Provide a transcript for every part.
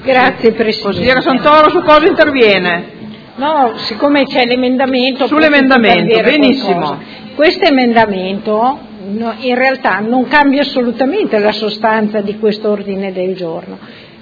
Grazie Presidente. Consigliera Santoro, su cosa interviene? No, siccome c'è l'emendamento... Sull'emendamento, benissimo. Questo emendamento in realtà non cambia assolutamente la sostanza di questo ordine del giorno.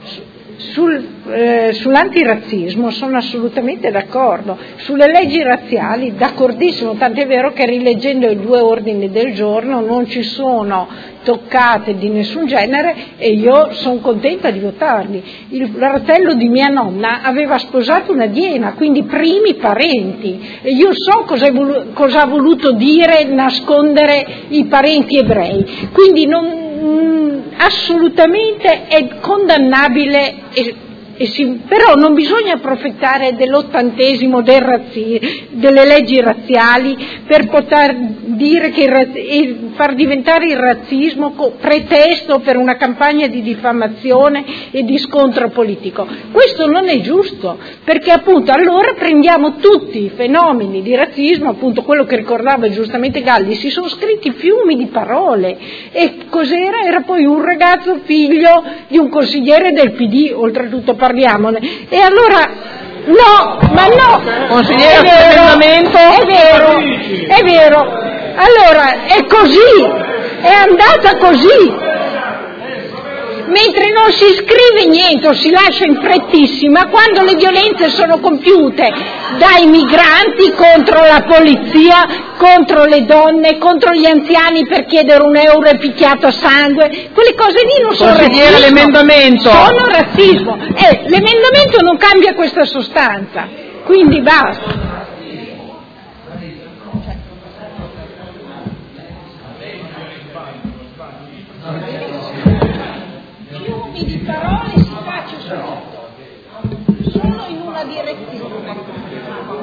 Sull'antirazzismo sono assolutamente d'accordo, sulle leggi razziali d'accordissimo, tant'è vero che rileggendo i due ordini del giorno non ci sono toccate di nessun genere e io sono contenta di votarli. Il fratello di mia nonna aveva sposato una diena, quindi primi parenti, e io so cosa ha voluto dire nascondere i parenti ebrei, quindi assolutamente è condannabile però non bisogna approfittare dell'80° delle leggi razziali per poter dire e far diventare il razzismo pretesto per una campagna di diffamazione e di scontro politico. Questo non è giusto, perché appunto allora prendiamo tutti i fenomeni di razzismo, appunto quello che ricordava giustamente Galli, si sono scritti fiumi di parole, e cos'era? Era poi un ragazzo figlio di un consigliere del PD, oltretutto parliamone, e allora no, consigliere, è vero, allora è così, è andata così. Mentre non si scrive niente o si lascia in frettissima, quando le violenze sono compiute dai migranti contro la polizia, contro le donne, contro gli anziani per chiedere €1 e picchiato a sangue, quelle cose lì non sono razzismo, l'emendamento. sono razzismo. L'emendamento non cambia questa sostanza, quindi basta. Di parole si faccia subito, solo in una direzione.